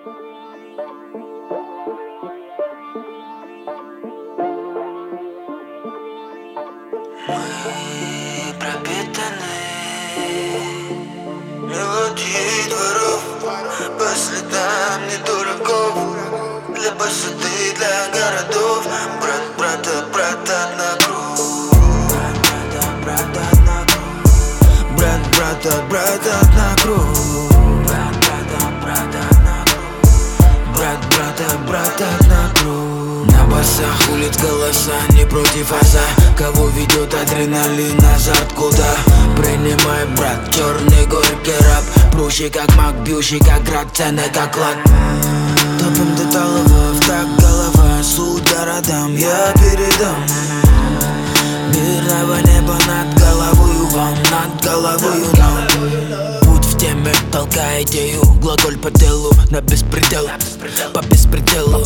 Мы пропитаны мелодией дворов, по следам недураков, для босоты, для городов. Брат, брата, брата на круг. Брат, брата на круг. Брат, брата, брата на круг. Брат, брата, брата на круг. Брат, брата, брата на круг. На басах улиц голоса не против аса. Кого ведет адреналин, азарт куда? Принимай, брат, черный горький раб. Прущий как маг, бьющий как град, ценный как клад. Топим до талого, так голова. Суть городам я передам. Мирного неба над головою вам, над головою нам. Путь в теме, толкая идею. Глаголь по делу, на беспредел, по беспределу.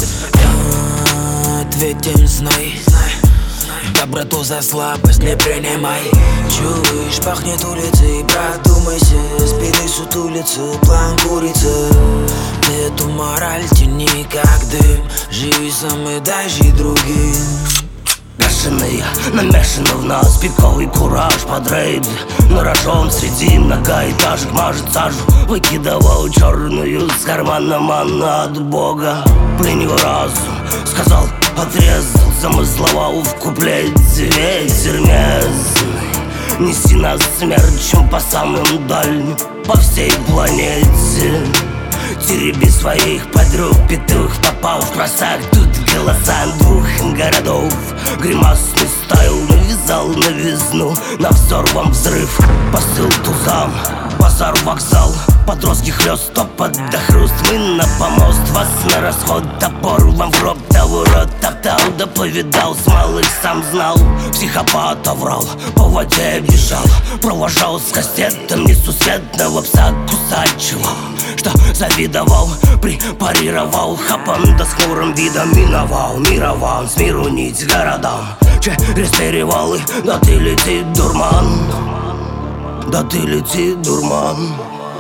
Ответим, знай, доброту за слабость не принимай. Чуешь, пахнет улицей, брат, думайся. Спины сутулицы, план курицы. Ты эту мораль тяни как дым. Живи сам и дай жить другим. Бешеные, намешаны в нас пиковый кураж под рейд. На рожон среди многоэтажек мажет сажу. Выкидывал черную с кармана манна от Бога. Пленил разум, сказал, отрезал. Замысловал в куплете ветер местный. Неси нас смерчем по самым дальним, по всей планете. Тереби своих подруг, петух попал в просак. Тут голоса двух городов. Гримасный стайл навязал новизну. На взор вам взрыв, посыл тузам. Базар, вокзал, подростки хлёст, топот да хруст. Мы на помост, вас на расход. Топор вам в рот, да в урод. Топтал, да повидал, с малых сам знал. Психопата врал, по воде бежал. Провожал с кастетом несусветного пса кусачего, что завидовал, препарировал. Хапан да с хмурым видом миновал. Мировал, с миру нить городам. Через перевалы, да ты летит дурман. Да ты летит дурман.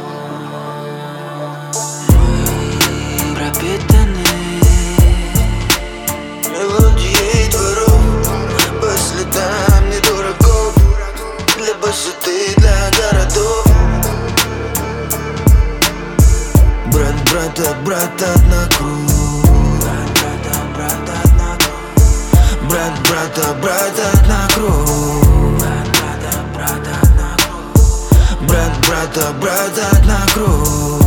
Мы пропитаны мелодией дворов, по следам недураков, для босоты, для городов. Брат, брата, брата на круг. Брат, брата, брата на круг. Брат, брата, брата на круг. Брат, брата, брата на круг. Брат, брата, брата на круг.